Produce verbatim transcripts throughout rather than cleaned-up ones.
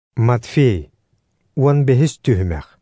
Матфей, он бехис түхмәк.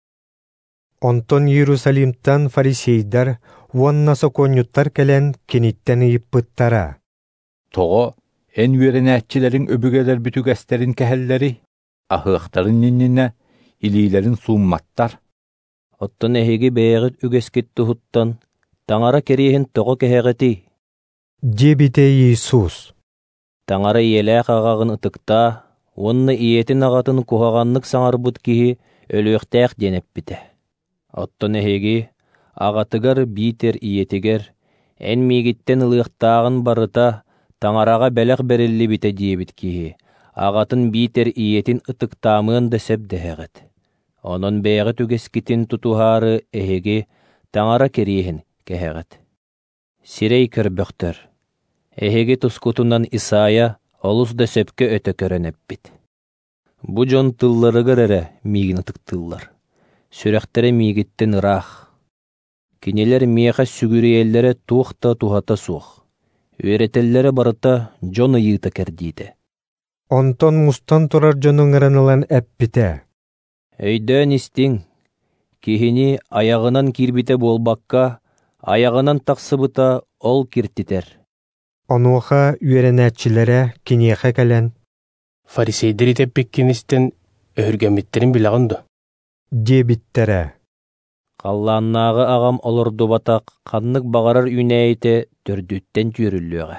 Онтон Иерусалимтан фарисейдар, он насоконюттар кәлән кениттен ыйыппыттара. Тоғы, эн үеренәтчілерін өбігелер бүтүгәстерін кәһәлләри, ахықтарын нинніне, илилерін суумматтар. Оттон эһиги бэйэҕит үгэскит туһуттан, таңара кериэһин тоҕо кэһэҕити. Дебите Иисус. Таңара иелээх аҕаҕын ытыктаа, уонна иетин аҕатын куһаҕаннык саҥарбыт киһи өлүөхтээх диэнэппитэ. Оттон эһиги аҕатыгар биитер иетигер, эн миигиттен ылыахтааҕын барыта таңараға бэлэх бериллибитэ диэбит киһи, аҕатын биитер иетин ытыктаамыан да сэбдэһэҕит. Онон бэйэҕит үгэскитин тутуһаары эһиги таңара кериэһин кэһэҕит. Сирей көрбөхтөр. Эһиги тускутунан Исайя олус да сөпкө өтө көрөнеппит. Бу дьон тылларыгар эрэ миигин ытыктыллар. Сүрэхтере миигиттен ыраах. Кинилер миэхэ сүгүриэллере туохта тухата суох. Үөретеллере барыта дьон ыйыыта кэрдиите. Онтон мустан турар дьонуң ыранылан эппите. Өйдөн истиң, киһини аяғынан кирбите болбакка, аяғынан тахсыбыта ол киртитер. Онуоха үеренәтчилere киниэхэ кэлэн. Фарисейдери теппеккинистен өһүргэммиттерин билаҕынду. Дебиттере. Қаллааннааҕы аҕам олорду батақ, ханнык бағарар үнэйте төрдүттен түйөрүллүөҕэ.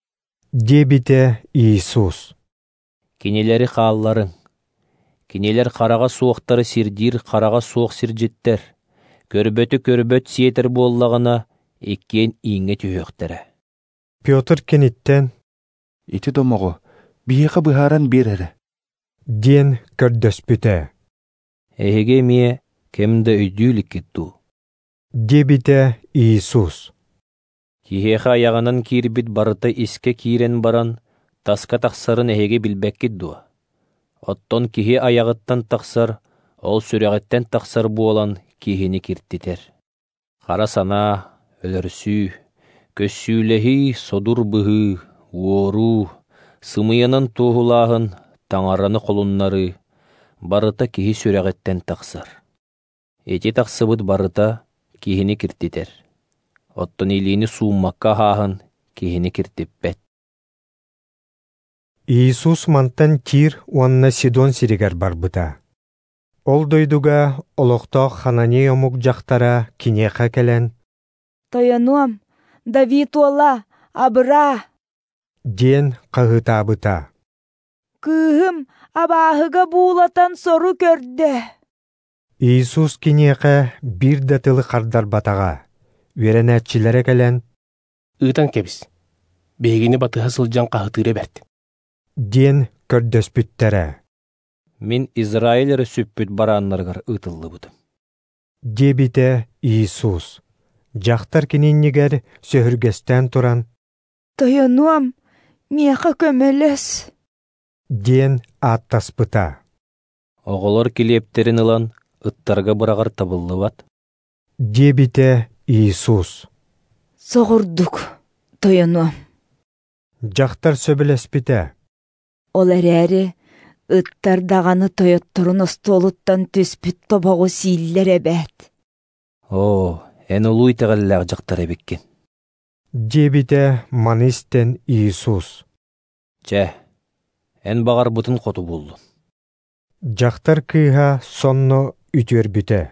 Дебите Иисус. Кинилери хаалларың. Кинилер хараға суохтары сирдир, хараға суох сиржиттер. Көрбөтү көрбөт сиетер буоллағына иккен иңе түйөктері. Петр кениттен. Ити домоғу, биеға бұхаран берері. Ден көрдөспүтэ. Эһиге мие кемді өйдүүлік кетту. Дебите Иисус. Киһиэхэ аяғынан киирбит барыта иске киирен баран, таска тахсарын эһиге билбэк киддуа. Оттон киһи аяғыттан тахсар, ол сүрәғеттен тахсар буолан киһини кирттитер. Хара сана, өлөрсүү, көссүүлэһи, содур быһы, уору, сымыянан туһулааһын, таңараны қолуннары, барыта киһи сүрәғеттен тахсар. Эти тахсыбыт барыта киһини кирттитер. Оттон илини сууммакка хаахын киһини киртиппет. Иисус мантан Тир уанна Сидон сиригер барбыта. Ол дойдуга олохтоох Ханания омук жактара киниэхэ кэлэн. Тойонуам, Давид уола, абыра. Диэн каһытаабыта. Кыыһым абааһыга буулатан сору көрдө. Иисус киниэхэ бир да тылы хардар батаға. Үеренәтчилere кэлэн. Ыытан кебис. Бэйгини батыһа сылдьан хаһытыыра бэрт. Диэн көрдөспүттерэ. Мин Израилер сүппүт барааннаргар ытыллыбытым. Дебите Иисус. Жактар кининнигер сөһүргэстэн туран. Тойонуам, миэхэ көмөлөс. Диэн ааттаспыта. Оҕолор килиэптерин ылан ыттарга бырагар табыллыбат. Дебите Иисус. Соҕурдук, Тойонуам. Жактар сөбүлэспите. Ол эрээри ыттар дағаны тойотторун остуолуттан түспүт тобоҕу сииллер эбэт. О, эн улуй тәғәлләғ жақтар эбеккен. Дебите манистен Иисус. Чә, эн бағар бұтын қоту болду. Жактар кыыһа сонно үтүөрбүтэ.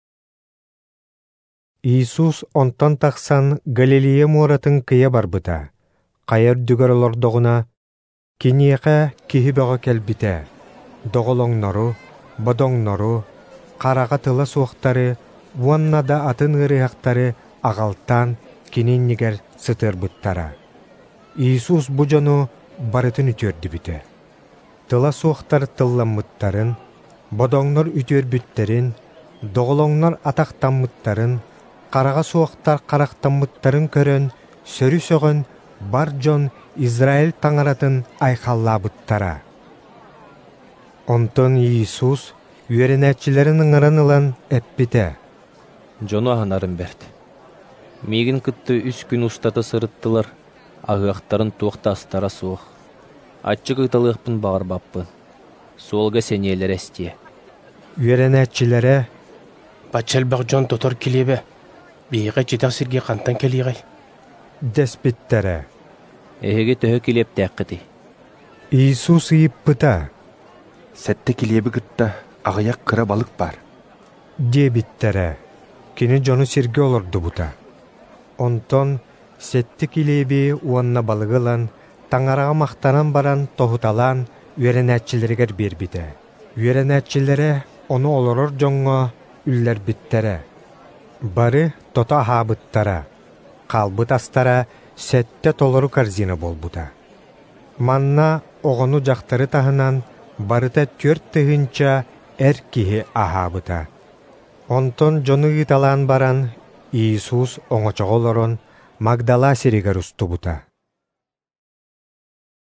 Иисус онтон тахсан Галилея муоратын кыйа барбыта. Кайыр дүгөр олордоҕуна киниэхэ киһи бөҕө кэлбитэ. Доголоҥнору, бодоҥнору, карага тыла суохтары, уоннада атын ырыахтары агалтан кининнигер сытырбыттара. Иисус бу дьону барытын үтүөрдүбүтэ. Тыла суохтар тылламмыттарын, бодоҥнор үтүөрбүттерин, доголоҥнор атахтаммыттарын, карага суохтар карахтаммыттарын көрөн, сөрү сөҕөн бар дьон Израиль таңаратын айхаллаабыттара. Онтон Иисус үеренәтчилерин ыңыран ылан эппите. Дьону аһынарын бэрт. Миигин кытты үс күн устаты сырыттылар, агыахтарын туохта астара суох. Аччы кыталыахпын бағар баппын. суолга сенелер эстие. Үеренәтчиләре Бачел бағжон тотор келебе. Бейға жетақ сирге қантан келейғай. дәспиттәре. Эһиги төһө килеп тәққити. Иисус ыйыппыта Сәтте килебі гытта ағаяқ кыра балык бар. диебиттәре. Кини жону сирге олорду бута. Онтон сетти килеби уанна балыгылан, таңарага мактанан баран тохуталан үеренәтчилергер бербите. Үеренәтчиләре оны олорор жоңго үллер биттере. Бары тота хабыттара, қалбыт астара сетте толору корзина болбута. Манна оғону жақтары тахынан барыта төрт тыгынча эр киһи ахабыта. Онтон жону ыталан баран Иисус оңочоголорон Магдала сиригер устубута.